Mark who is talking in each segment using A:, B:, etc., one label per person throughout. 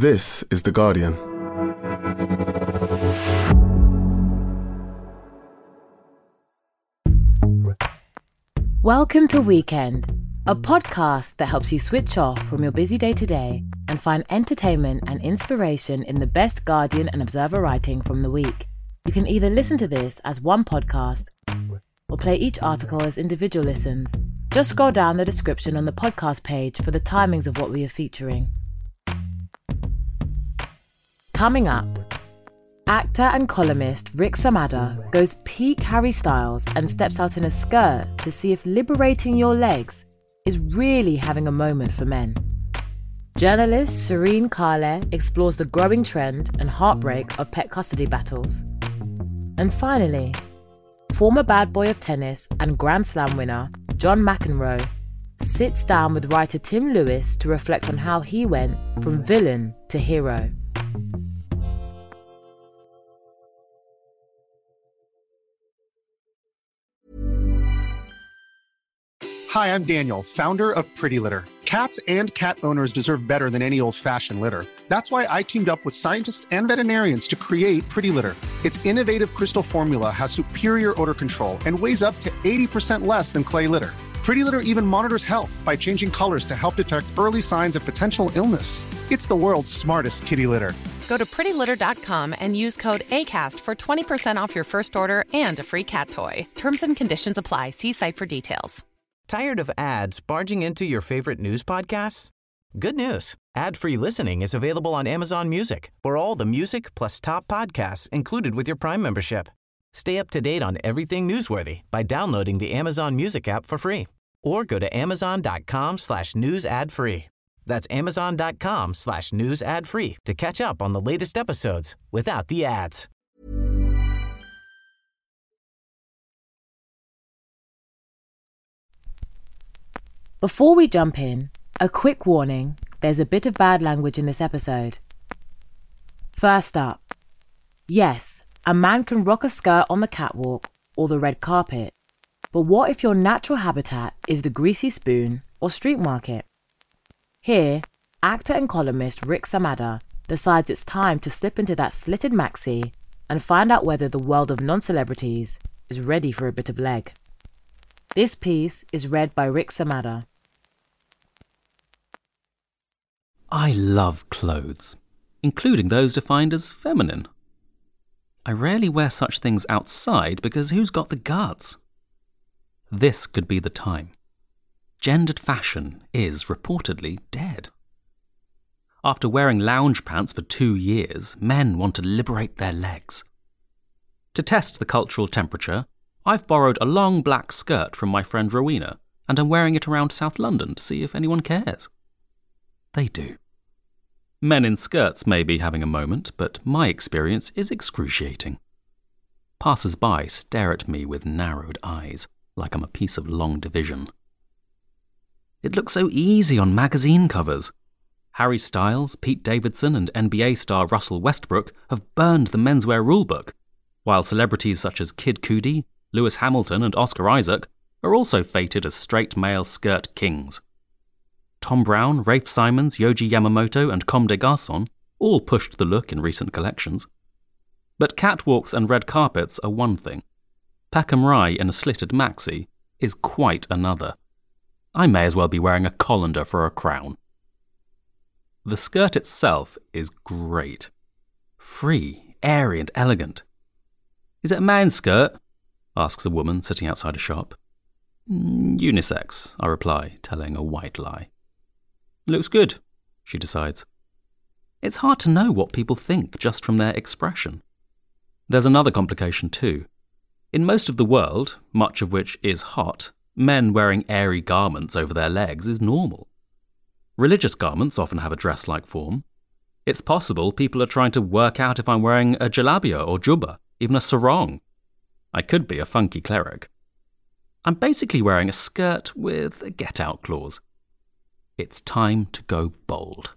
A: This is The Guardian.
B: Welcome to Weekend, a podcast that helps you switch off from your busy day-to-day and find entertainment and inspiration in the best Guardian and Observer writing from the week. You can either listen to this as one podcast or play each article as individual listens. Just scroll down the description on the podcast page for the timings of what we are featuring. Coming up, actor and columnist Rick Samadha goes peak Harry Styles and steps out in a skirt to see if liberating your legs is really having a moment for men. Journalist Shireen Khaleh explores the growing trend and heartbreak of pet custody battles. And finally, former bad boy of tennis and Grand Slam winner John McEnroe sits down with writer Tim Lewis to reflect on how he went from villain to hero.
C: Hi, I'm Daniel, founder of Pretty Litter. Cats and cat owners deserve better than any old-fashioned litter. That's why I teamed up with scientists and veterinarians to create Pretty Litter. Its innovative crystal formula has superior odor control and weighs up to 80% less than clay litter. Pretty Litter even monitors health by changing colors to help detect early signs of potential illness. It's the world's smartest kitty litter.
D: Go to prettylitter.com and use code ACAST for 20% off your first order and a free cat toy. Terms and conditions apply. See site for details.
E: Tired of ads barging into your favorite news podcasts? Good news. Ad-free listening is available on Amazon Music for all the music plus top podcasts included with your Prime membership. Stay up to date on everything newsworthy by downloading the Amazon Music app for free or go to amazon.com/news ad free. That's amazon.com/news ad free to catch up on the latest episodes without the ads.
B: Before we jump in, a quick warning, there's a bit of bad language in this episode. First up, yes, a man can rock a skirt on the catwalk or the red carpet, but what if your natural habitat is the greasy spoon or street market? Here, actor and columnist Rick Samadha decides it's time to slip into that slitted maxi and find out whether the world of non-celebrities is ready for a bit of leg. This piece is read by Rick Samadha.
F: I love clothes, including those defined as feminine. I rarely wear such things outside because who's got the guts? This could be the time. Gendered fashion is reportedly dead. After wearing lounge pants for 2 years, men want to liberate their legs. To test the cultural temperature, I've borrowed a long black skirt from my friend Rowena and am wearing it around South London to see if anyone cares. They do. Men in skirts may be having a moment, but my experience is excruciating. Passers-by stare at me with narrowed eyes, like I'm a piece of long division. It looks so easy on magazine covers. Harry Styles, Pete Davidson and NBA star Russell Westbrook have burned the menswear rulebook, while celebrities such as Kid Cudi, Lewis Hamilton and Oscar Isaac are also fated as straight male skirt kings. Tom Brown, Rafe Simons, Yohji Yamamoto and Comme des Garçons all pushed the look in recent collections. But catwalks and red carpets are one thing. Peckham Rye in a slitted maxi is quite another. I may as well be wearing a colander for a crown. The skirt itself is great. Free, airy and elegant. Is it a man's skirt? Asks a woman sitting outside a shop. Unisex, I reply, telling a white lie. Looks good, she decides. It's hard to know what people think just from their expression. There's another complication too. In most of the world, much of which is hot, men wearing airy garments over their legs is normal. Religious garments often have a dress-like form. It's possible people are trying to work out if I'm wearing a jalabia or jubba, even a sarong. I could be a funky cleric. I'm basically wearing a skirt with a get-out clause. It's time to go bold.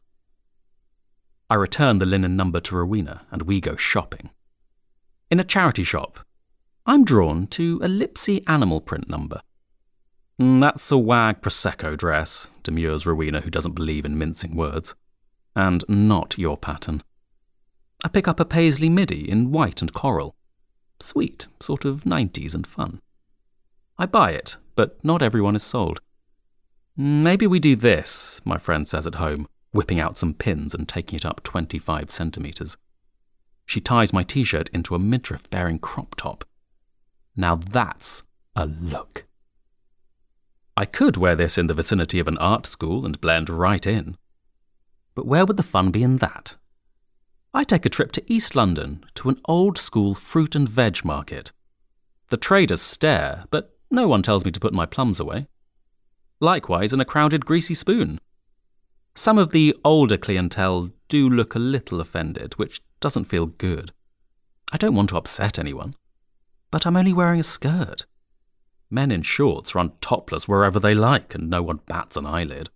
F: I return the linen number to Rowena and we go shopping. In a charity shop, I'm drawn to a Lipsy animal print number. That's a wag Prosecco dress, demurs Rowena, who doesn't believe in mincing words. and not your pattern. I pick up a paisley midi in white and coral. Sweet, sort of 90s and fun. I buy it, but not everyone is sold. Maybe we do this, my friend says at home, whipping out some pins and taking it up 25 centimetres. She ties my t-shirt into a midriff-bearing crop top. Now that's a look. I could wear this in the vicinity of an art school and blend right in. But where would the fun be in that? I take a trip to East London to an old-school fruit and veg market. The traders stare, but no one tells me to put my plums away. Likewise in a crowded Greasy Spoon. Some of the older clientele do look a little offended, which doesn't feel good. I don't want to upset anyone, but I'm only wearing a skirt. Men in shorts run topless wherever they like, and no one bats an eyelid.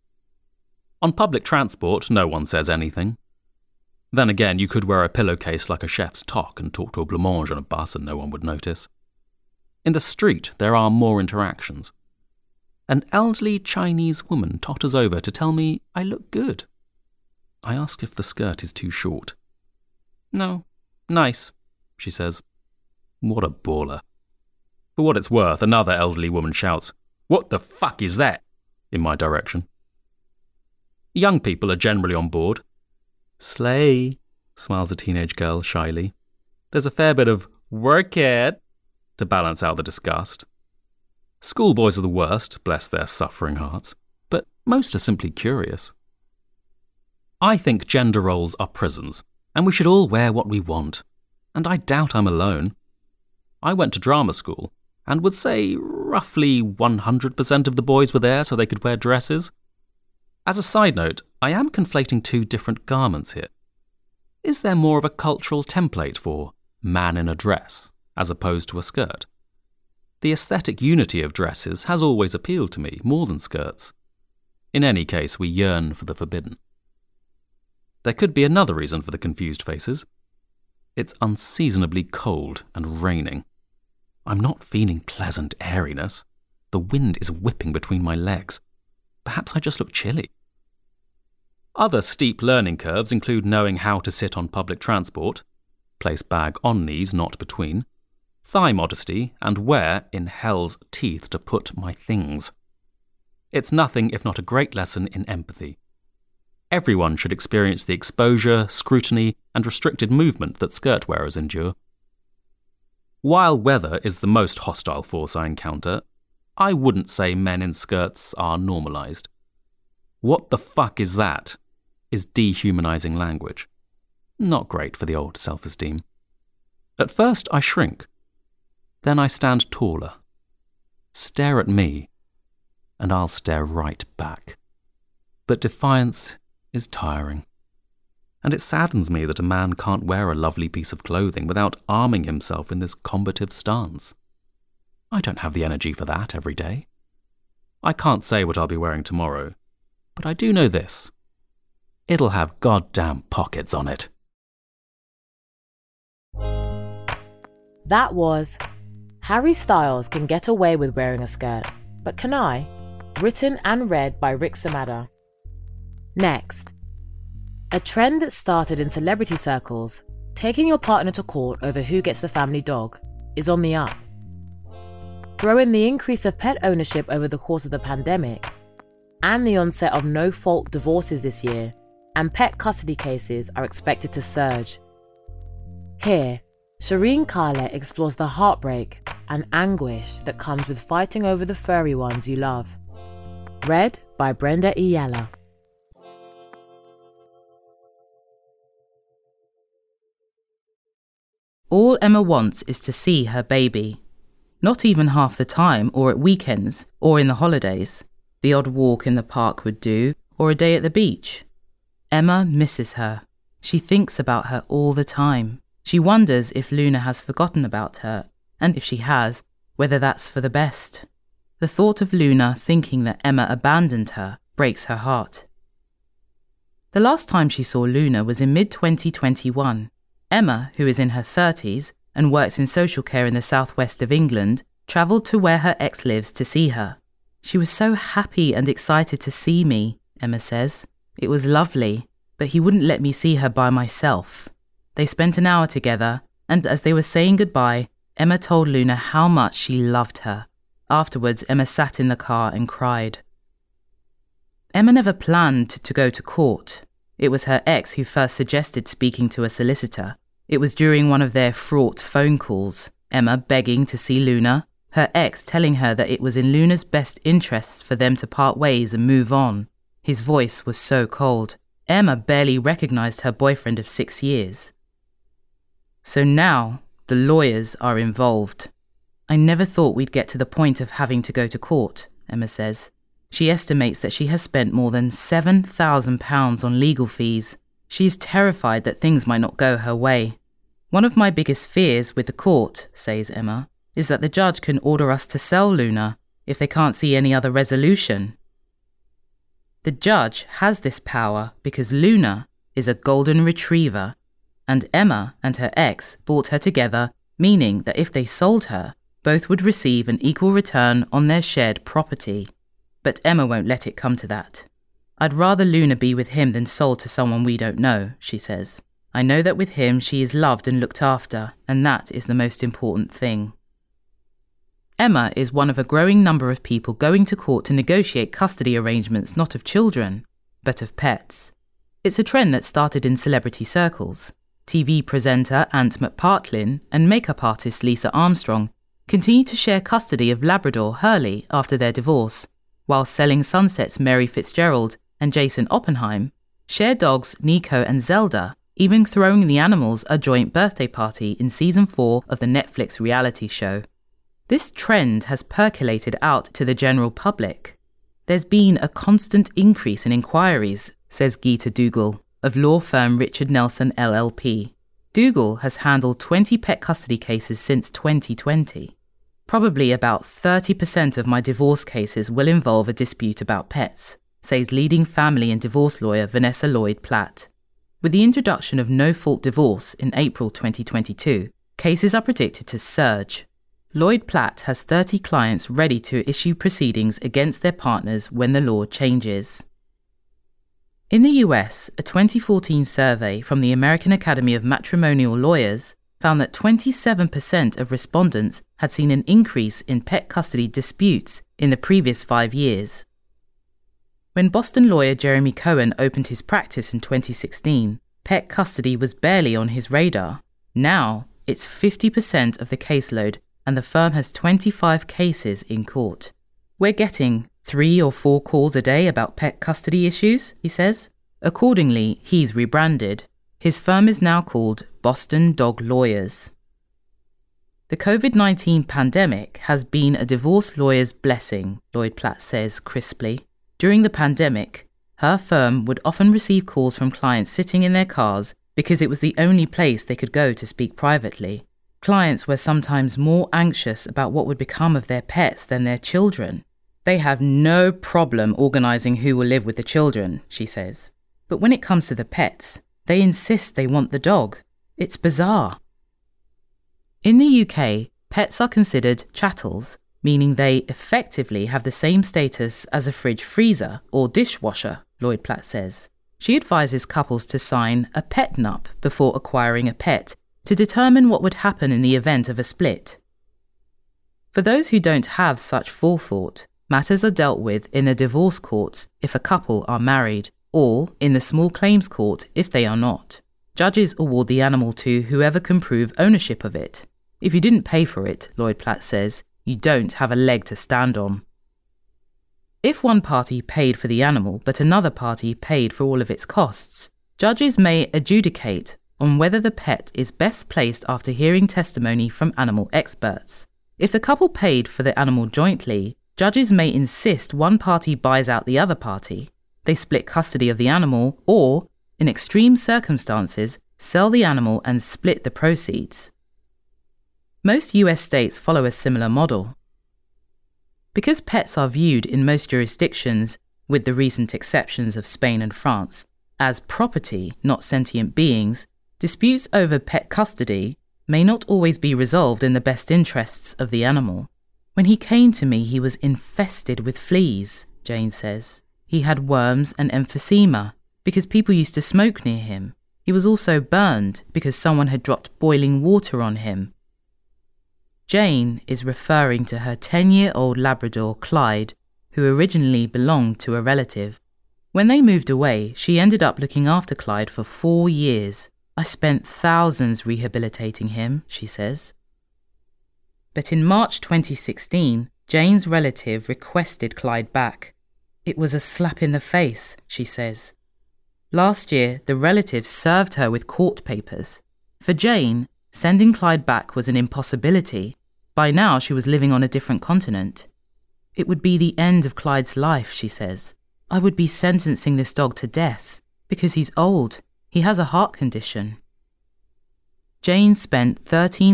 F: On public transport, no one says anything. Then again, you could wear a pillowcase like a chef's toque and talk to a blancmange on a bus and no one would notice. In the street, there are more interactions. An elderly Chinese woman totters over to tell me I look good. I ask if the skirt is too short. No, nice, she says. What a baller. For what it's worth, another elderly woman shouts, "What the fuck is that?" in my direction. Young people are generally on board. Slay, smiles a teenage girl shyly. There's a fair bit of work it to balance out the disgust. Schoolboys are the worst, bless their suffering hearts, but most are simply curious. I think gender roles are prisons, and we should all wear what we want. And I doubt I'm alone. I went to drama school, and would say roughly 100% of the boys were there so they could wear dresses. As a side note, I am conflating two different garments here. Is there more of a cultural template for man in a dress, as opposed to a skirt? The aesthetic unity of dresses has always appealed to me more than skirts. In any case, we yearn for the forbidden. There could be another reason for the confused faces. It's unseasonably cold and raining. I'm not feeling pleasant airiness. The wind is whipping between my legs. Perhaps I just look chilly. Other steep learning curves include knowing how to sit on public transport, place bag on knees, not between, thigh modesty, and where in hell's teeth to put my things. It's nothing if not a great lesson in empathy. Everyone should experience the exposure, scrutiny, and restricted movement that skirt wearers endure. While weather is the most hostile force I encounter, I wouldn't say men in skirts are normalised. What the fuck is that? Is dehumanising language. Not great for the old self-esteem. At first I shrink. Then I stand taller. Stare at me, and I'll stare right back. But defiance is tiring. And it saddens me that a man can't wear a lovely piece of clothing without arming himself in this combative stance. I don't have the energy for that every day. I can't say what I'll be wearing tomorrow, but I do know this. It'll have goddamn pockets on it.
B: That was Harry Styles Can Get Away With Wearing a Skirt, But Can I? Written and read by Rick Samada. Next, a trend that started in celebrity circles, taking your partner to court over who gets the family dog, is on the up. Throw in the increase of pet ownership over the course of the pandemic, and the onset of no-fault divorces this year, and pet custody cases are expected to surge. Here, Shireen Khaleh explores the heartbreak and anguish that comes with fighting over the furry ones you love. Read by Brenda E. Yella.
A: All Emma wants is to see her baby. Not even half the time, or at weekends, or in the holidays. The odd walk in the park would do, or a day at the beach. Emma misses her. She thinks about her all the time. She wonders if Luna has forgotten about her, and if she has, whether that's for the best. The thought of Luna thinking that Emma abandoned her breaks her heart. The last time she saw Luna was in mid-2021. Emma, who is in her 30s and works in social care in the southwest of England, travelled to where her ex lives to see her. She was so happy and excited to see me, Emma says. It was lovely. but he wouldn't let me see her by myself. They spent an hour together, and as they were saying goodbye, Emma told Luna how much she loved her. Afterwards, Emma sat in the car and cried. Emma never planned to go to court. It was her ex who first suggested speaking to a solicitor. It was during one of their fraught phone calls, Emma begging to see Luna, her ex telling her that it was in Luna's best interests for them to part ways and move on. His voice was so cold. Emma barely recognized her boyfriend of 6 years. So now, the lawyers are involved. I never thought we'd get to the point of having to go to court, Emma says. She estimates that she has spent more than £7,000 on legal fees. She is terrified that things might not go her way. One of my biggest fears with the court, says Emma, is that the judge can order us to sell Luna if they can't see any other resolution. The judge has this power because Luna is a golden retriever, and Emma and her ex bought her together, meaning that if they sold her, both would receive an equal return on their shared property. But Emma won't let it come to that. I'd rather Luna be with him than sold to someone we don't know, she says. I know that with him she is loved and looked after, and that is the most important thing. Emma is one of a growing number of people going to court to negotiate custody arrangements not of children, but of pets. It's a trend that started in celebrity circles. TV presenter Ant McPartlin and makeup artist Lisa Armstrong continue to share custody of Labrador Hurley after their divorce, while Selling Sunset's Mary Fitzgerald and Jason Oppenheim share dogs Nico and Zelda, even throwing the animals a joint birthday party in season 4 of the Netflix reality show. This trend has percolated out to the general public. There's been a constant increase in inquiries, says Geeta Dougal, of law firm Richard Nelson LLP. Dougal has handled 20 pet custody cases since 2020. Probably about 30% of my divorce cases will involve a dispute about pets, says leading family and divorce lawyer Vanessa Lloyd Platt. With the introduction of no-fault divorce in April 2022, cases are predicted to surge. Lloyd Platt has 30 clients ready to issue proceedings against their partners when the law changes. In the US, a 2014 survey from the American Academy of Matrimonial Lawyers found that 27% of respondents had seen an increase in pet custody disputes in the previous 5 years. When Boston lawyer Jeremy Cohen opened his practice in 2016, pet custody was barely on his radar. Now, it's 50% of the caseload, and the firm has 25 cases in court. We're getting 3 or 4 calls a day about pet custody issues, he says. Accordingly, he's rebranded. His firm is now called Boston Dog Lawyers. The COVID-19 pandemic has been a divorce lawyer's blessing, Lloyd Platt says crisply. During the pandemic, her firm would often receive calls from clients sitting in their cars because it was the only place they could go to speak privately. Clients were sometimes more anxious about what would become of their pets than their children. They have no problem organising who will live with the children, she says. But when it comes to the pets, they insist they want the dog. It's bizarre. In the UK, pets are considered chattels, meaning they effectively have the same status as a fridge freezer or dishwasher, Lloyd Platt says. She advises couples to sign a pet nup before acquiring a pet to determine what would happen in the event of a split. For those who don't have such forethought, matters are dealt with in the divorce courts if a couple are married, or in the small claims court if they are not. Judges award the animal to whoever can prove ownership of it. If you didn't pay for it, Lloyd Platt says, you don't have a leg to stand on. If one party paid for the animal but another party paid for all of its costs, judges may adjudicate on whether the pet is best placed after hearing testimony from animal experts. If the couple paid for the animal jointly, judges may insist one party buys out the other party. They split custody of the animal or, in extreme circumstances, sell the animal and split the proceeds. Most US states follow a similar model. Because pets are viewed in most jurisdictions, with the recent exceptions of Spain and France, as property, not sentient beings, disputes over pet custody may not always be resolved in the best interests of the animal. When he came to me, he was infested with fleas, Jane says. He had worms and emphysema. because people used to smoke near him. He was also burned because someone had dropped boiling water on him. Jane is referring to her 10-year-old Labrador, Clyde, who originally belonged to a relative. When they moved away, she ended up looking after Clyde for 4 years. I spent thousands rehabilitating him, she says. But in March 2016, Jane's relative requested Clyde back. It was a slap in the face, she says. Last year, the relative served her with court papers. For Jane, sending Clyde back was an impossibility. By now, she was living on a different continent. It would be the end of Clyde's life, she says. I would be sentencing this dog to death because he's old. He has a heart condition. Jane spent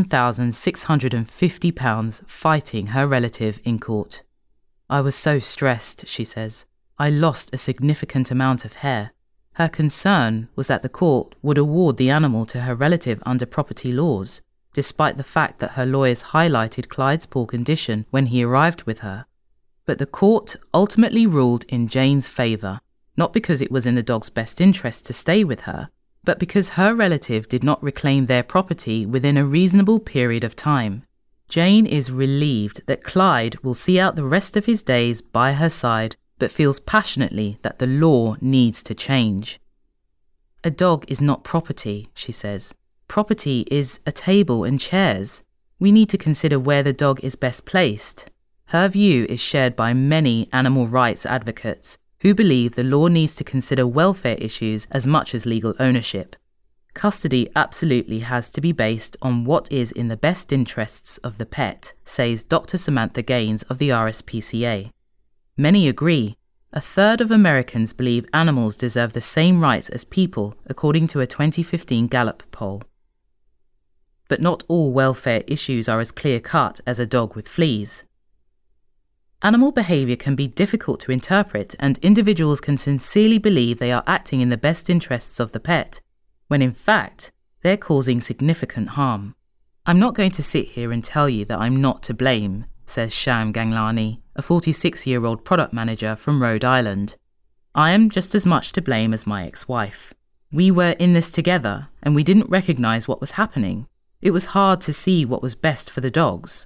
A: £13,650 fighting her relative in court. I was so stressed, she says. I lost a significant amount of hair. Her concern was that the court would award the animal to her relative under property laws, despite the fact that her lawyers highlighted Clyde's poor condition when he arrived with her. But the court ultimately ruled in Jane's favour, not because it was in the dog's best interest to stay with her, but because her relative did not reclaim their property within a reasonable period of time. Jane is relieved that Clyde will see out the rest of his days by her side, but feels passionately that the law needs to change. A dog is not property, she says. Property is a table and chairs. We need to consider where the dog is best placed. Her view is shared by many animal rights advocates who believe the law needs to consider welfare issues as much as legal ownership. Custody absolutely has to be based on what is in the best interests of the pet, says Dr. Samantha Gaines of the RSPCA. Many agree. 1/3 of Americans believe animals deserve the same rights as people, according to a 2015 Gallup poll. But not all welfare issues are as clear-cut as a dog with fleas. Animal behaviour can be difficult to interpret, and individuals can sincerely believe they are acting in the best interests of the pet, when in fact, they're causing significant harm. I'm not going to sit here and tell you that I'm not to blame, says Sham Ganglani, a 46-year-old product manager from Rhode Island. I am just as much to blame as my ex-wife. We were in this together, and we didn't recognise what was happening. It was hard to see what was best for the dogs.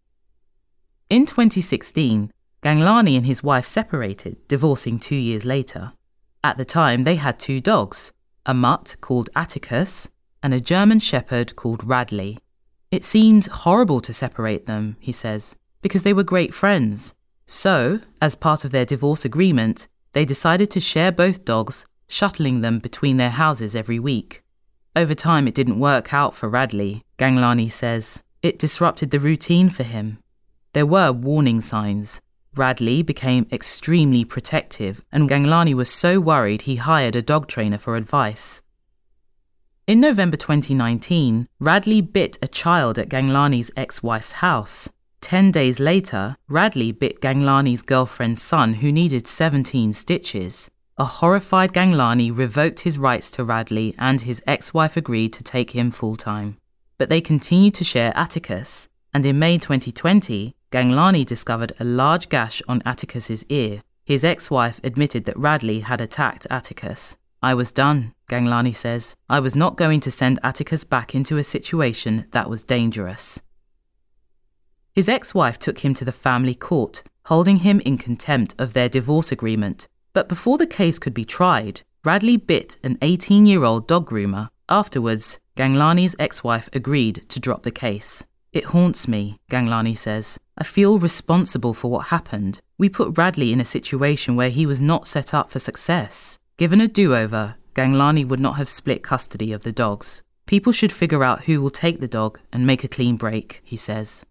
A: In 2016, Ganglani and his wife separated, divorcing 2 years later. At the time, they had 2 dogs, a mutt called Atticus and a German shepherd called Radley. It seemed horrible to separate them, he says, because they were great friends. So, as part of their divorce agreement, they decided to share both dogs, shuttling them between their houses every week. Over time, it didn't work out for Radley, Ganglani says. It disrupted the routine for him. There were warning signs. Radley became extremely protective, and Ganglani was so worried he hired a dog trainer for advice. In November 2019, Radley bit a child at Ganglani's ex-wife's house. 10 days later, Radley bit Ganglani's girlfriend's son, who needed 17 stitches. A horrified Ganglani revoked his rights to Radley, and his ex-wife agreed to take him full-time. But they continued to share Atticus, and in May 2020, Ganglani discovered a large gash on Atticus's ear. His ex-wife admitted that Radley had attacked Atticus. I was done, Ganglani says. I was not going to send Atticus back into a situation that was dangerous. His ex-wife took him to the family court, holding him in contempt of their divorce agreement. But before the case could be tried, Radley bit an 18-year-old dog groomer. Afterwards, Ganglani's ex-wife agreed to drop the case. It haunts me, Ganglani says. I feel responsible for what happened. We put Radley in a situation where he was not set up for success. Given a do-over, Ganglani would not have split custody of the dogs. People should figure out who will take the dog and make a clean break, he says.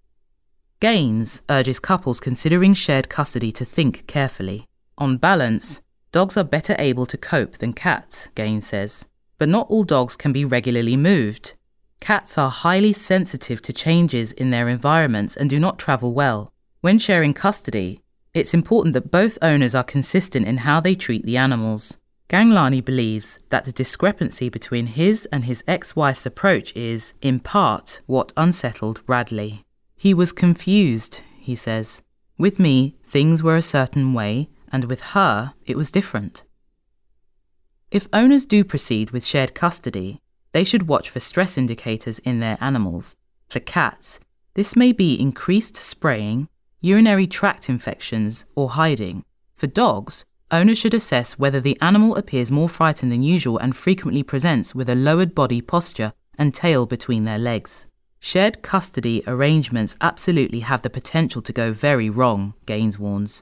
A: Gaines urges couples considering shared custody to think carefully. On balance, dogs are better able to cope than cats, Gaines says. But not all dogs can be regularly moved. Cats are highly sensitive to changes in their environments and do not travel well. When sharing custody, it's important that both owners are consistent in how they treat the animals. Ganglani believes that the discrepancy between his and his ex-wife's approach is, in part, what unsettled Radley. He was confused, he says. With me, things were a certain way, and with her, it was different. If owners do proceed with shared custody, they should watch for stress indicators in their animals. For cats, this may be increased spraying, urinary tract infections, or hiding. For dogs, owners should assess whether the animal appears more frightened than usual and frequently presents with a lowered body posture and tail between their legs. Shared custody arrangements absolutely have the potential to go very wrong, Gaines warns.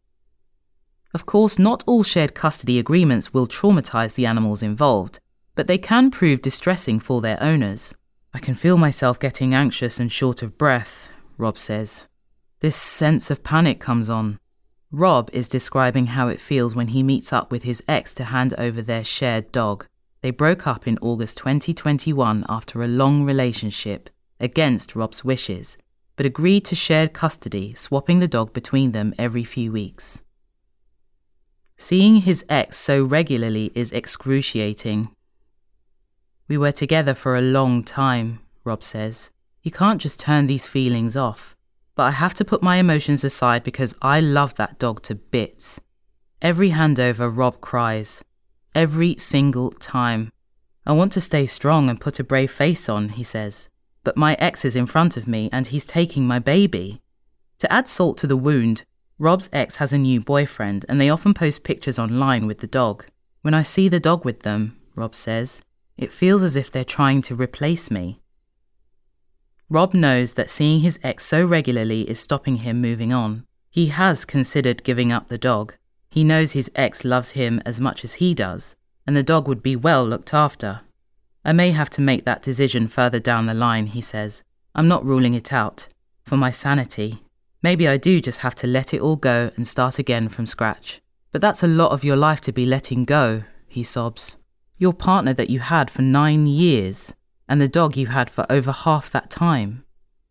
A: Of course, not all shared custody agreements will traumatize the animals involved, but they can prove distressing for their owners. I can feel myself getting anxious and short of breath, Rob says. This sense of panic comes on. Rob is describing how it feels when he meets up with his ex to hand over their shared dog. They broke up in August 2021 after a long relationship, against Rob's wishes, but agreed to shared custody, swapping the dog between them every few weeks. Seeing his ex so regularly is excruciating. We were together for a long time, Rob says. You can't just turn these feelings off. But I have to put my emotions aside because I love that dog to bits. Every handover, Rob cries. Every single time. I want to stay strong and put a brave face on, he says. But my ex is in front of me and he's taking my baby. To add salt to the wound, Rob's ex has a new boyfriend and they often post pictures online with the dog. When I see the dog with them, Rob says, it feels as if they're trying to replace me. Rob knows that seeing his ex so regularly is stopping him moving on. He has considered giving up the dog. He knows his ex loves him as much as he does, and the dog would be well looked after. I may have to make that decision further down the line, he says. I'm not ruling it out. For my sanity. Maybe I do just have to let it all go and start again from scratch. But that's a lot of your life to be letting go, he sobs. Your partner that you had for 9 years, and the dog you had for over half that time.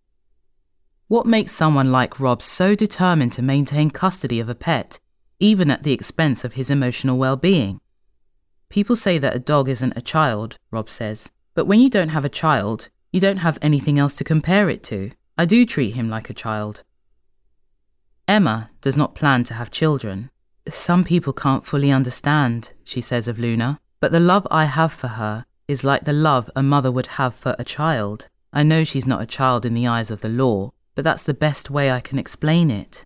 A: What makes someone like Rob so determined to maintain custody of a pet, even at the expense of his emotional well-being? People say that a dog isn't a child, Rob says, but when you don't have a child, you don't have anything else to compare it to. I do treat him like a child. Emma does not plan to have children. Some people can't fully understand, she says of Luna, but the love I have for her is like the love a mother would have for a child. I know she's not a child in the eyes of the law, but that's the best way I can explain it.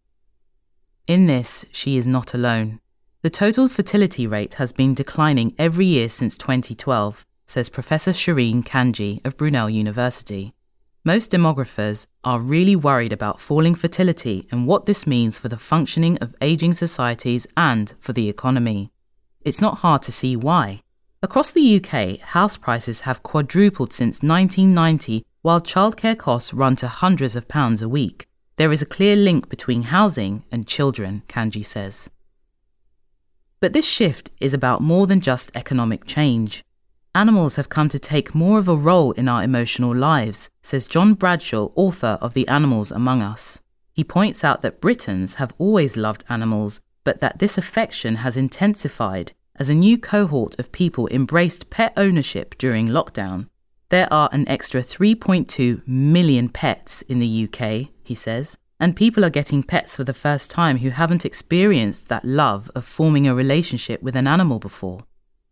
A: In this, she is not alone. The total fertility rate has been declining every year since 2012, says Professor Shireen Kanji of Brunel University. Most demographers are really worried about falling fertility and what this means for the functioning of ageing societies and for the economy. It's not hard to see why. Across the UK, house prices have quadrupled since 1990, while childcare costs run to hundreds of pounds a week. There is a clear link between housing and children, Kanji says. But this shift is about more than just economic change. Animals have come to take more of a role in our emotional lives, says John Bradshaw, author of The Animals Among Us. He points out that Britons have always loved animals, but that this affection has intensified as a new cohort of people embraced pet ownership during lockdown. There are an extra 3.2 million pets in the UK, he says, and people are getting pets for the first time who haven't experienced that love of forming a relationship with an animal before.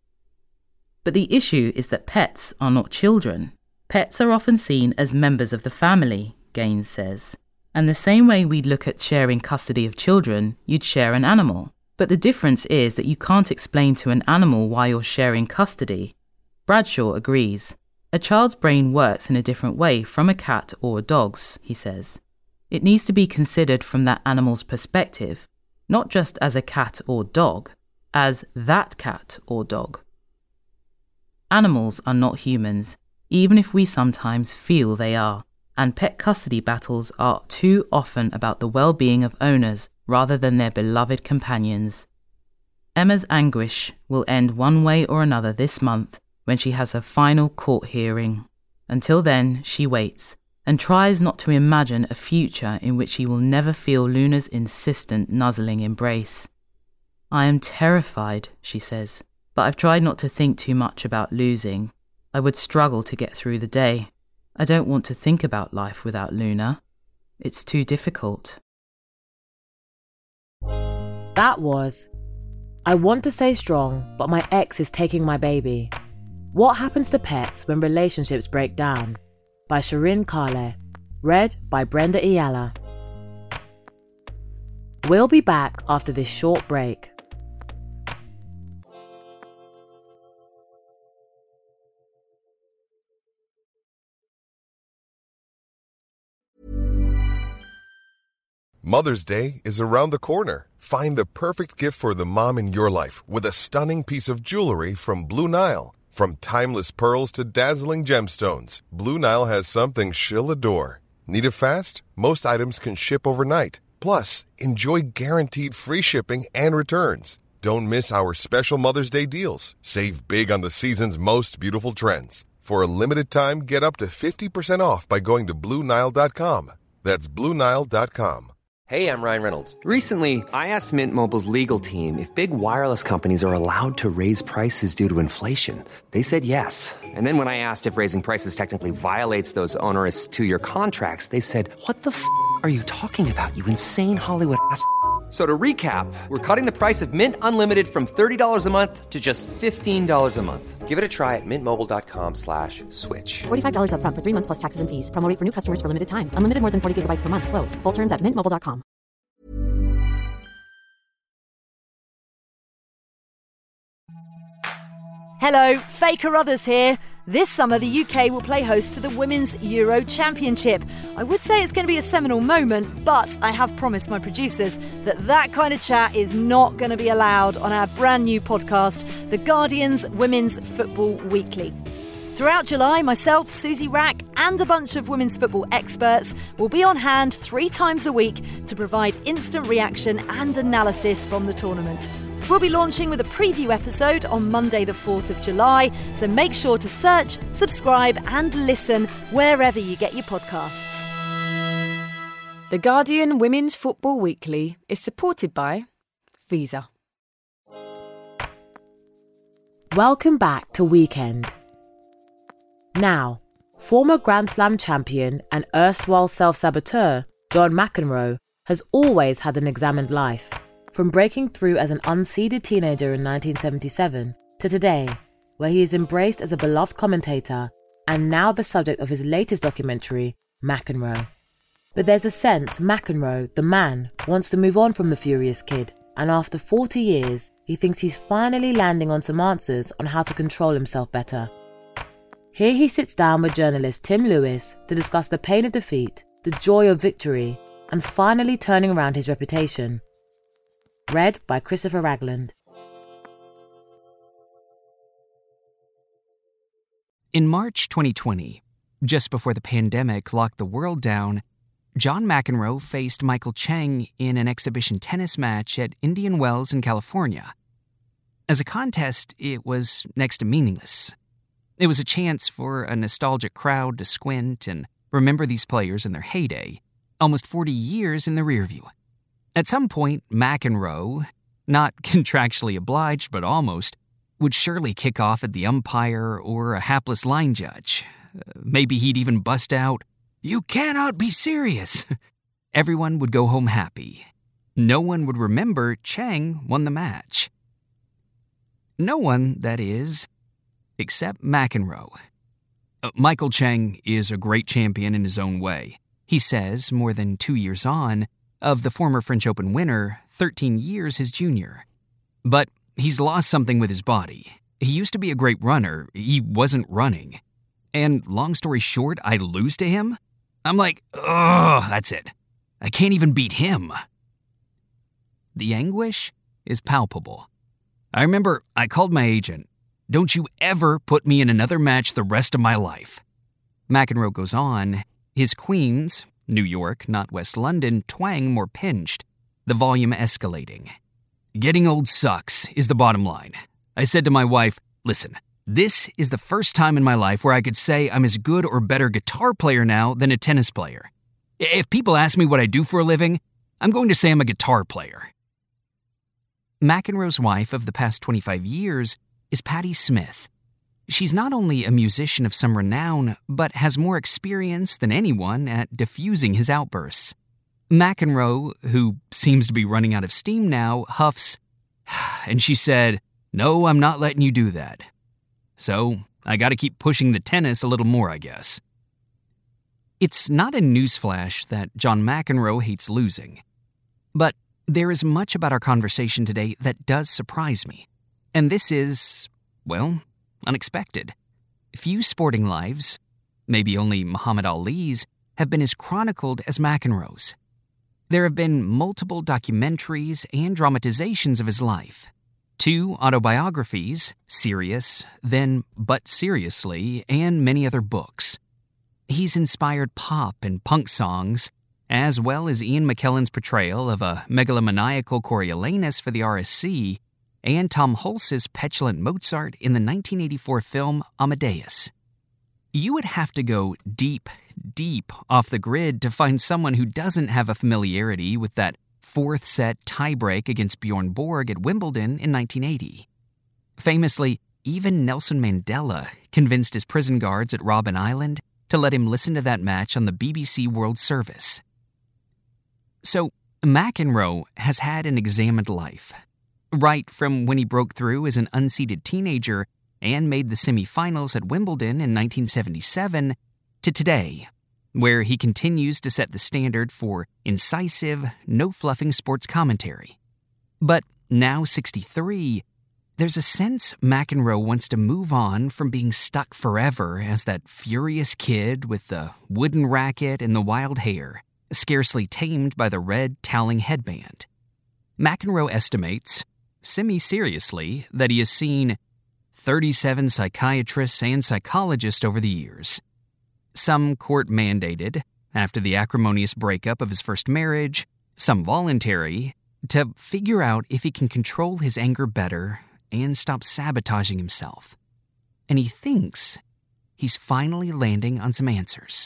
A: But the issue is that pets are not children. Pets are often seen as members of the family, Gaines says. And the same way we'd look at sharing custody of children, you'd share an animal. But the difference is that you can't explain to an animal why you're sharing custody. Bradshaw agrees. A child's brain works in a different way from a cat or a dog's, he says. It needs to be considered from that animal's perspective, not just as a cat or dog, as that cat or dog. Animals are not humans, even if we sometimes feel they are, and pet custody battles are too often about the well-being of owners rather than their beloved companions. Emma's anguish will end one way or another this month when she has her final court hearing. Until then, she waits and tries not to imagine a future in which she will never feel Luna's insistent nuzzling embrace. I am terrified, she says, but I've tried not to think too much about losing. I would struggle to get through the day. I don't want to think about life without Luna. It's too difficult.
B: That was I want to stay strong, but my ex is taking my baby. What happens to pets when relationships break down? By Shirin Kale. Read by Brenda Iyala. We'll be back after this short break.
G: Mother's Day is around the corner. Find the perfect gift for the mom in your life with a stunning piece of jewelry from Blue Nile. From timeless pearls to dazzling gemstones, Blue Nile has something she'll adore. Need it fast? Most items can ship overnight. Plus, enjoy guaranteed free shipping and returns. Don't miss our special Mother's Day deals. Save big on the season's most beautiful trends. For a limited time, get up to 50% off by going to BlueNile.com. That's BlueNile.com.
H: Hey, I'm Ryan Reynolds. Recently, I asked Mint Mobile's legal team if big wireless companies are allowed to raise prices due to inflation. They said yes. And then when I asked if raising prices technically violates those onerous 2-year contracts, they said, "What the f*** are you talking about, you insane Hollywood ass?" So to recap, we're cutting the price of Mint Unlimited from $30 a month to just $15 a month. Give it a try at mintmobile.com/switch.
I: $45 up front for 3 months plus taxes and fees. Promo rate for new customers for limited time. Unlimited more than 40 gigabytes per month. Slows full terms at mintmobile.com.
J: Hello, Faye Carruthers here. This summer, the UK will play host to the Women's Euro Championship. I would say it's going to be a seminal moment, but I have promised my producers that kind of chat is not going to be allowed on our brand new podcast, The Guardian's Women's Football Weekly. Throughout July, myself, Susie Rack, and a bunch of women's football experts will be on hand 3 times a week to provide instant reaction and analysis from the tournament. We'll be launching with a preview episode on Monday the 4th of July, so make sure to search, subscribe and listen wherever you get your podcasts.
K: The Guardian Women's Football Weekly is supported by Visa.
B: Welcome back to Weekend. Now, former Grand Slam champion and erstwhile self-saboteur John McEnroe has always had an examined life. From breaking through as an unseeded teenager in 1977 to today, where he is embraced as a beloved commentator and now the subject of his latest documentary, McEnroe. But there's a sense McEnroe, the man, wants to move on from the furious kid, and after 40 years, he thinks he's finally landing on some answers on how to control himself better. Here he sits down with journalist Tim Lewis to discuss the pain of defeat, the joy of victory, and finally turning around his reputation. Read by Christopher Ragland.
L: In March 2020, just before the pandemic locked the world down, John McEnroe faced Michael Chang in an exhibition tennis match at Indian Wells in California. As a contest, it was next to meaningless. It was a chance for a nostalgic crowd to squint and remember these players in their heyday, almost 40 years in the rearview. At some point, McEnroe, not contractually obliged but almost, would surely kick off at the umpire or a hapless line judge. Maybe he'd even bust out, "You cannot be serious!" Everyone would go home happy. No one would remember Chang won the match. No one, that is, except McEnroe. Michael Chang is a great champion in his own way. He says, more than 2 years on, of the former French Open winner, 13 years his junior. But he's lost something with his body. He used to be a great runner. He wasn't running. And long story short, I lose to him? I'm like, ugh, that's it. I can't even beat him. The anguish is palpable. I remember I called my agent. "Don't you ever put me in another match the rest of my life." McEnroe goes on. His Queens, New York, not West London, twang more pinched, the volume escalating. "Getting old sucks," is the bottom line. I said to my wife, "Listen, this is the first time in my life where I could say I'm as good or better guitar player now than a tennis player. If people ask me what I do for a living, I'm going to say I'm a guitar player." McEnroe's wife of the past 25 years is Patti Smith. She's not only a musician of some renown, but has more experience than anyone at diffusing his outbursts. McEnroe, who seems to be running out of steam now, huffs, And she said, "No, I'm not letting you do that." So I gotta keep pushing the tennis a little more, I guess. It's not a newsflash that John McEnroe hates losing. But there is much about our conversation today that does surprise me. And this is, well, unexpected. Few sporting lives, maybe only Muhammad Ali's, have been as chronicled as McEnroe's. There have been multiple documentaries and dramatizations of his life. 2 autobiographies, Serious, then But Seriously, and many other books. He's inspired pop and punk songs, as well as Ian McKellen's portrayal of a megalomaniacal Coriolanus for the RSC, and Tom Hulce's petulant Mozart in the 1984 film Amadeus. You would have to go deep, deep off the grid to find someone who doesn't have a familiarity with that 4th set tiebreak against Bjorn Borg at Wimbledon in 1980. Famously, even Nelson Mandela convinced his prison guards at Robben Island to let him listen to that match on the BBC World Service. So, McEnroe has had an examined life. Right from when he broke through as an unseeded teenager and made the semifinals at Wimbledon in 1977 to today, where he continues to set the standard for incisive, no-fluffing sports commentary. But now 63, there's a sense McEnroe wants to move on from being stuck forever as that furious kid with the wooden racket and the wild hair, scarcely tamed by the red toweling headband. McEnroe estimates, semi-seriously, that he has seen 37 psychiatrists and psychologists over the years. Some court-mandated, after the acrimonious breakup of his first marriage, some voluntary, to figure out if he can control his anger better and stop sabotaging himself. And he thinks he's finally landing on some answers.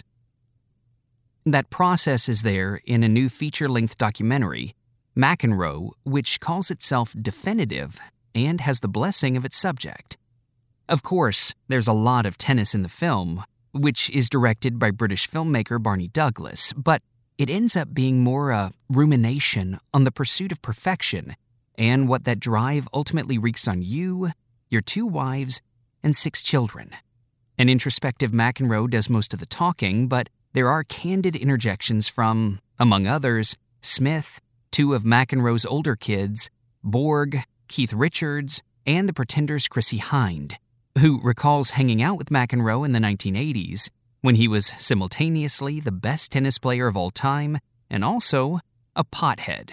L: That process is there in a new feature-length documentary, McEnroe, which calls itself definitive and has the blessing of its subject. Of course, there's a lot of tennis in the film, which is directed by British filmmaker Barney Douglas, but it ends up being more a rumination on the pursuit of perfection and what that drive ultimately wreaks on you, your 2 wives, and 6 children. An introspective McEnroe does most of the talking, but there are candid interjections from, among others, Smith, 2 of McEnroe's older kids, Borg, Keith Richards, and the Pretenders' Chrissie Hynde, who recalls hanging out with McEnroe in the 1980s when he was simultaneously the best tennis player of all time and also a pothead.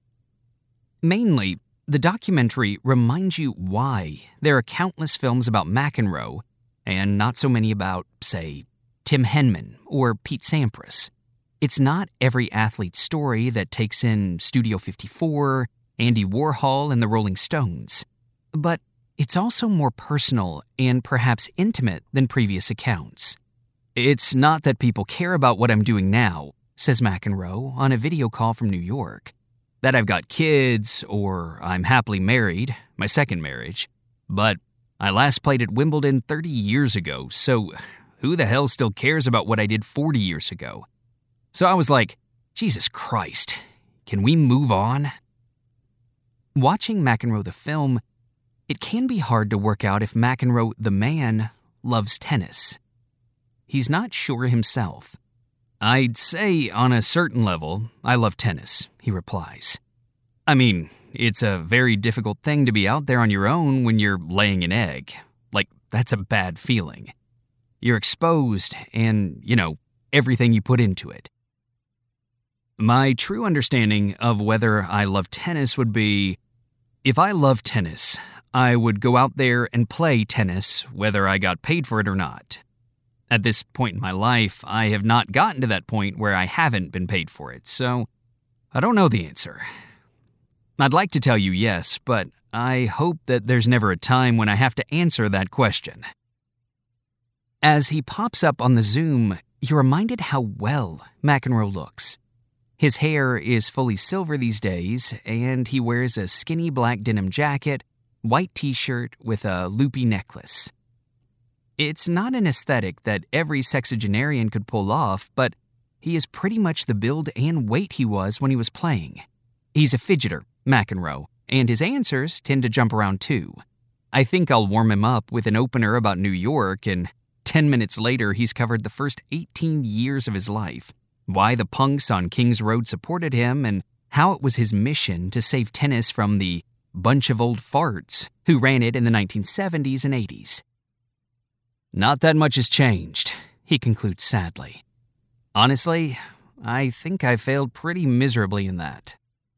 L: Mainly, the documentary reminds you why there are countless films about McEnroe and not so many about, say, Tim Henman or Pete Sampras. It's not every athlete's story that takes in Studio 54, Andy Warhol, and the Rolling Stones. But it's also more personal and perhaps intimate than previous accounts. "It's not that people care about what I'm doing now," says McEnroe on a video call from New York. "That I've got kids, or I'm happily married, my second marriage. But I last played at Wimbledon 30 years ago, so who the hell still cares about what I did 40 years ago?" So I was like, Jesus Christ, can we move on? Watching McEnroe the film, it can be hard to work out if McEnroe the man loves tennis. He's not sure himself. "I'd say on a certain level, I love tennis," he replies. "I mean, it's a very difficult thing to be out there on your own when you're laying an egg. Like, that's a bad feeling. You're exposed and, everything you put into it. My true understanding of whether I love tennis would be, if I love tennis, I would go out there and play tennis whether I got paid for it or not. At this point in my life, I have not gotten to that point where I haven't been paid for it, so I don't know the answer. I'd like to tell you yes, but I hope that there's never a time when I have to answer that question." As he pops up on the Zoom, you're reminded how well McEnroe looks. His hair is fully silver these days, and he wears a skinny black denim jacket, white t-shirt with a loopy necklace. It's not an aesthetic that every sexagenarian could pull off, but he is pretty much the build and weight he was when he was playing. He's a fidgeter, McEnroe, and his answers tend to jump around too. I think I'll warm him up with an opener about New York, and 10 minutes later he's covered the first 18 years of his life, why the punks on King's Road supported him, and how it was his mission to save tennis from the bunch of old farts who ran it in the 1970s and 80s. Not that much has changed, he concludes sadly. Honestly, I think I failed pretty miserably in that.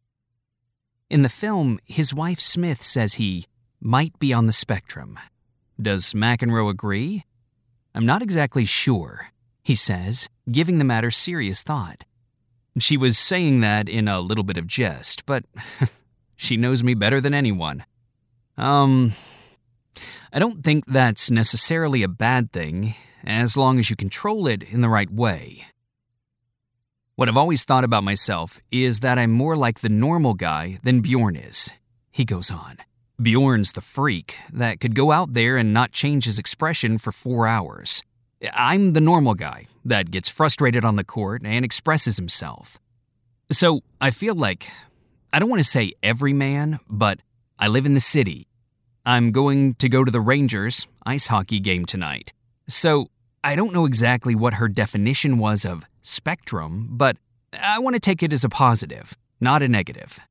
L: In the film, his wife Smith says he might be on the spectrum. Does McEnroe agree? I'm not exactly sure, he says, giving the matter serious thought. She was saying that in a little bit of jest, but she knows me better than anyone. I don't think that's necessarily a bad thing, as long as you control it in the right way. What I've always thought about myself is that I'm more like the normal guy than Bjorn is, he goes on. Bjorn's the freak that could go out there and not change his expression for 4 hours. I'm the normal guy that gets frustrated on the court and expresses himself. So I feel like, I don't want to say every man, but I live in the city. I'm going to go to the Rangers ice hockey game tonight. So I don't know exactly what her definition was of spectrum, but I want to take it as a positive, not a negative.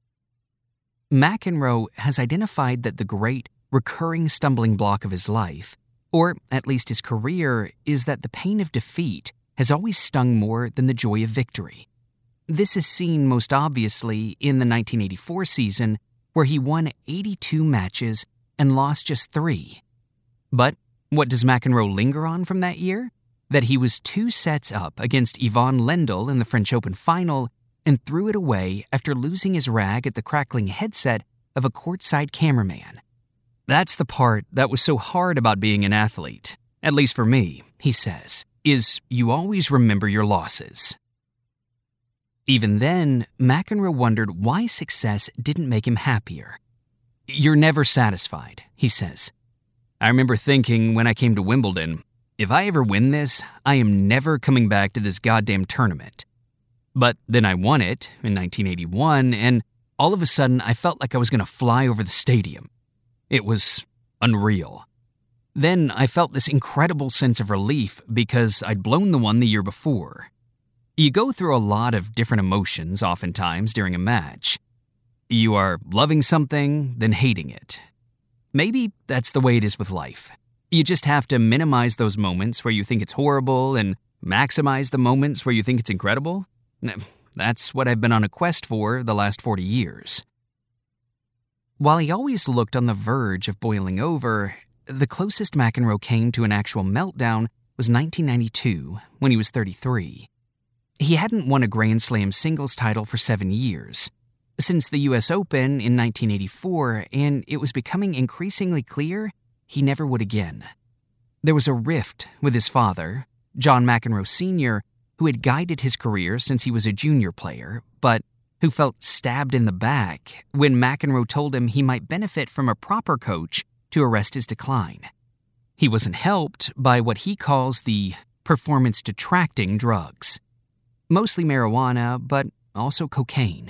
L: McEnroe has identified that the great, recurring stumbling block of his life, or at least his career, is that the pain of defeat has always stung more than the joy of victory. This is seen most obviously in the 1984 season, where he won 82 matches and lost just 3. But what does McEnroe linger on from that year? That he was 2 sets up against Yvonne Lendl in the French Open final and threw it away after losing his rag at the crackling headset of a courtside cameraman. That's the part that was so hard about being an athlete, at least for me, he says, is you always remember your losses. Even then, McEnroe wondered why success didn't make him happier. You're never satisfied, he says. I remember thinking when I came to Wimbledon, if I ever win this, I am never coming back to this goddamn tournament. But then I won it in 1981, and all of a sudden I felt like I was going to fly over the stadium. It was unreal. Then I felt this incredible sense of relief because I'd blown the one the year before. You go through a lot of different emotions oftentimes during a match. You are loving something, then hating it. Maybe that's the way it is with life. You just have to minimize those moments where you think it's horrible and maximize the moments where you think it's incredible. That's what I've been on a quest for the last 40 years. While he always looked on the verge of boiling over, the closest McEnroe came to an actual meltdown was 1992, when he was 33. He hadn't won a Grand Slam singles title for 7 years, since the US Open in 1984, and it was becoming increasingly clear he never would again. There was a rift with his father, John McEnroe Sr., who had guided his career since he was a junior player, but who felt stabbed in the back when McEnroe told him he might benefit from a proper coach to arrest his decline. He wasn't helped by what he calls the performance-detracting drugs, mostly marijuana, but also cocaine.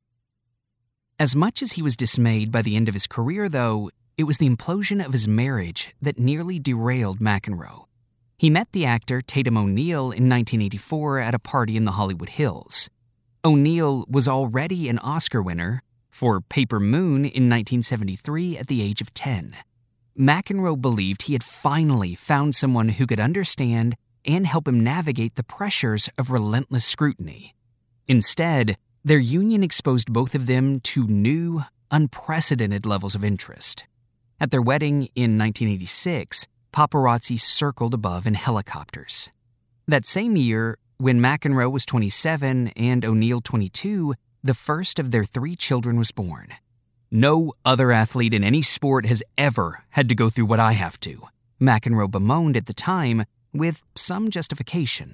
L: As much as he was dismayed by the end of his career, though, it was the implosion of his marriage that nearly derailed McEnroe. He met the actor Tatum O'Neal in 1984 at a party in the Hollywood Hills. O'Neal was already an Oscar winner for Paper Moon in 1973 at the age of 10. McEnroe believed he had finally found someone who could understand and help him navigate the pressures of relentless scrutiny. Instead, their union exposed both of them to new, unprecedented levels of interest. At their wedding in 1986, paparazzi circled above in helicopters. That same year, when McEnroe was 27 and O'Neal 22, the first of their 3 children was born. No other athlete in any sport has ever had to go through what I have to, McEnroe bemoaned at the time, with some justification.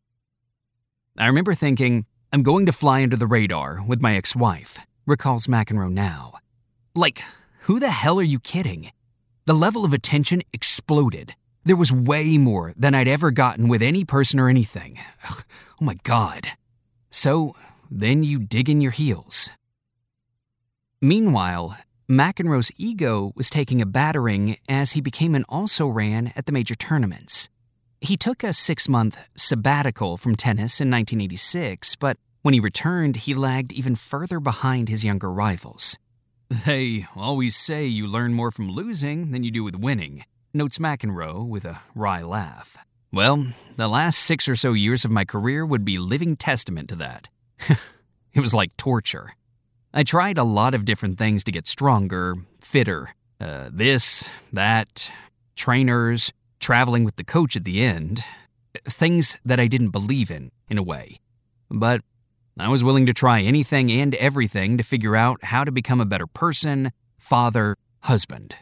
L: I remember thinking, I'm going to fly under the radar with my ex-wife, recalls McEnroe now. Like, who the hell are you kidding? The level of attention exploded. There was way more than I'd ever gotten with any person or anything. Oh my God. So, then you dig in your heels. Meanwhile, McEnroe's ego was taking a battering as he became an also-ran at the major tournaments. He took a 6-month sabbatical from tennis in 1986, but when he returned, he lagged even further behind his younger rivals. "They always say you learn more from losing than you do with winning," notes McEnroe with a wry laugh. "Well, the last 6 or so years of my career would be living testament to that. It was like torture. I tried a lot of different things to get stronger, fitter. This, that, trainers, traveling with the coach at the end. Things that I didn't believe in a way. But I was willing to try anything and everything to figure out how to become a better person, father, husband."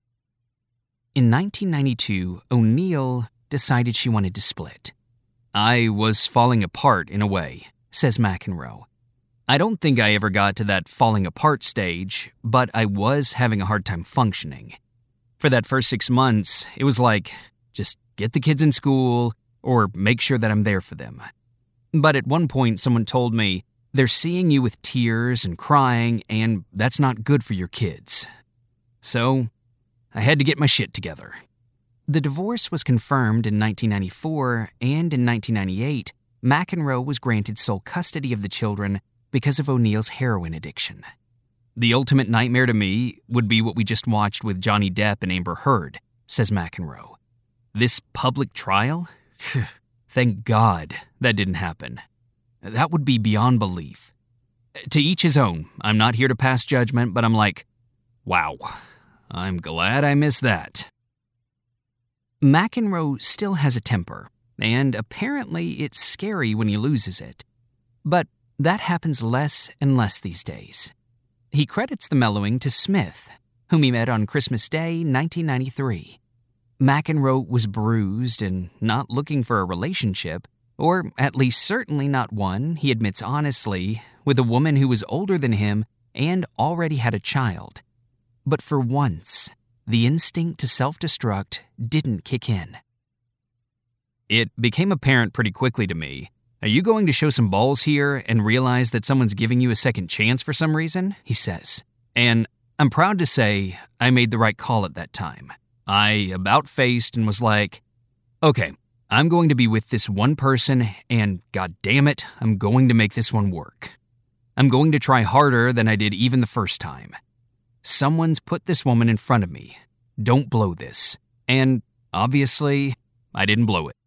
L: In 1992, O'Neill decided she wanted to split. "I was falling apart in a way," says McEnroe. "I don't think I ever got to that falling apart stage, but I was having a hard time functioning. For that first 6 months, it was like, just get the kids in school or make sure that I'm there for them. But at one point, someone told me, they're seeing you with tears and crying, and that's not good for your kids. So I had to get my shit together." The divorce was confirmed in 1994, and in 1998, McEnroe was granted sole custody of the children because of O'Neill's heroin addiction. "The ultimate nightmare to me would be what we just watched with Johnny Depp and Amber Heard," says McEnroe. "This public trial? Thank God that didn't happen. That would be beyond belief. To each his own. I'm not here to pass judgment, but I'm like, wow, I'm glad I missed that." McEnroe still has a temper, and apparently it's scary when he loses it. But that happens less and less these days. He credits the mellowing to Smith, whom he met on Christmas Day, 1993. McEnroe was bruised and not looking for a relationship, or at least certainly not one, he admits honestly, with a woman who was older than him and already had a child. But for once, the instinct to self-destruct didn't kick in. "It became apparent pretty quickly to me. Are you going to show some balls here and realize that someone's giving you a second chance for some reason?" he says. "And I'm proud to say I made the right call at that time. I about-faced and was like, okay, I'm going to be with this one person, and god damn it, I'm going to make this one work. I'm going to try harder than I did even the first time. Someone's put this woman in front of me. Don't blow this." And obviously, I didn't blow it.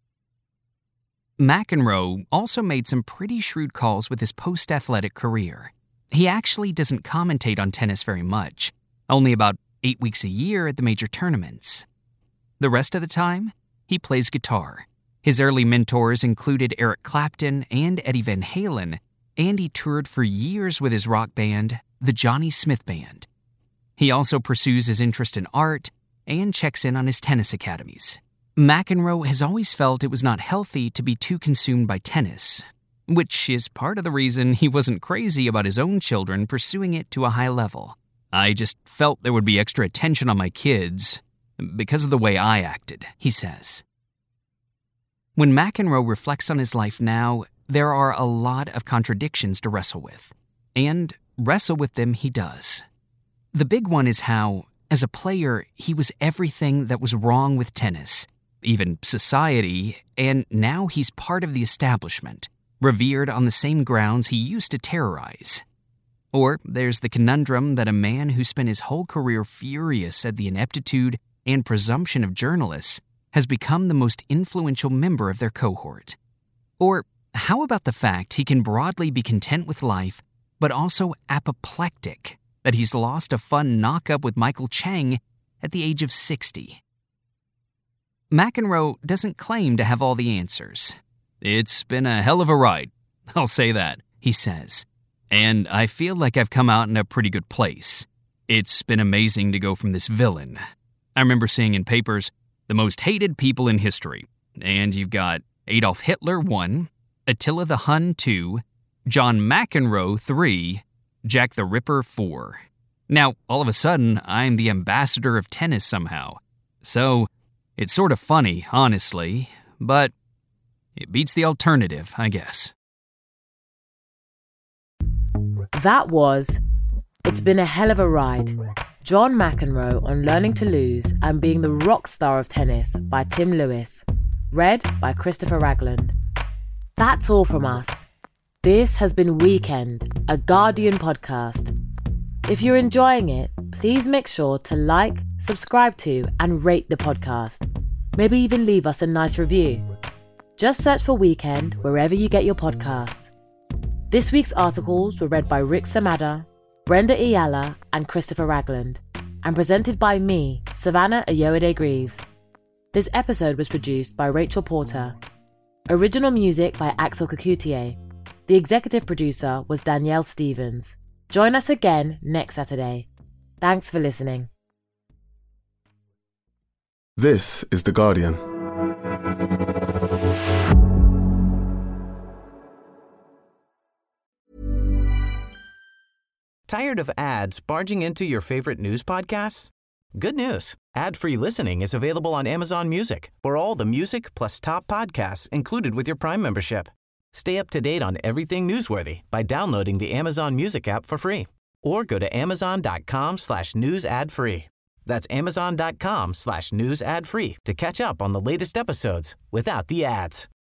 L: McEnroe also made some pretty shrewd calls with his post-athletic career. He actually doesn't commentate on tennis very much, only about 8 weeks a year at the major tournaments. The rest of the time, he plays guitar. His early mentors included Eric Clapton and Eddie Van Halen, and he toured for years with his rock band, the Johnny Smith Band. He also pursues his interest in art and checks in on his tennis academies. McEnroe has always felt it was not healthy to be too consumed by tennis, which is part of the reason he wasn't crazy about his own children pursuing it to a high level. "I just felt there would be extra attention on my kids because of the way I acted," he says. When McEnroe reflects on his life now, there are a lot of contradictions to wrestle with, and wrestle with them he does. The big one is how, as a player, he was everything that was wrong with tennis, even society, and now he's part of the establishment, revered on the same grounds he used to terrorize. Or there's the conundrum that a man who spent his whole career furious at the ineptitude and presumption of journalists has become the most influential member of their cohort. Or how about the fact he can broadly be content with life, but also apoplectic, that he's lost a fun knock-up with Michael Chang at the age of 60. McEnroe doesn't claim to have all the answers. "It's been a hell of a ride, I'll say that," he says. "And I feel like I've come out in a pretty good place. It's been amazing to go from this villain. I remember seeing in papers, the most hated people in history. And you've got Adolf Hitler 1, Attila the Hun 2, John McEnroe 3, Jack the Ripper 4. Now, all of a sudden, I'm the ambassador of tennis somehow. So, it's sort of funny, honestly, but it beats the alternative, I guess."
B: That was It's been a hell of a ride. John McEnroe on Learning to Lose and Being the Rock Star of Tennis by Tim Lewis. Read by Christopher Ragland. That's all from us. This has been Weekend, a Guardian podcast. If you're enjoying it, please make sure to like, subscribe to, and rate the podcast. Maybe even leave us a nice review. Just search for Weekend wherever you get your podcasts. This week's articles were read by Rick Samada, Brenda Iyala, and Christopher Ragland, and presented by me, Savannah Ayoade-Greaves. This episode was produced by Rachel Porter. Original music by Axel Kakutier. The executive producer was Danielle Stevens. Join us again next Saturday. Thanks for listening.
M: This is The Guardian.
E: Tired of ads barging into your favorite news podcasts? Good news. Ad-free listening is available on Amazon Music for all the music plus top podcasts included with your Prime membership. Stay up to date on everything newsworthy by downloading the Amazon Music app for free or go to amazon.com/news ad free. That's amazon.com/news ad free to catch up on the latest episodes without the ads.